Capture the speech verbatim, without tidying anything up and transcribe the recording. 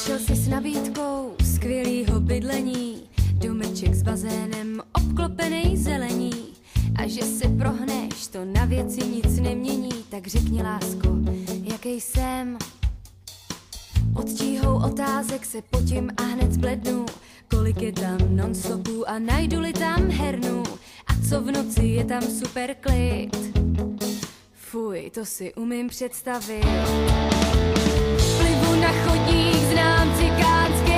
Přišel jsi s nabídkou skvělýho bydlení, domeček s bazénem obklopený zelení. A že se prohneš, to na věci nic nemění. Tak řekni, lásko, jaký jsem. Pod tíhou otázek se potím a hned zblednu. Kolik je tam non-stopů a najdu-li tam hernu. A co v noci je tam super klid. Fuj, to si umím představit. Plivu na chodník, znám cikánský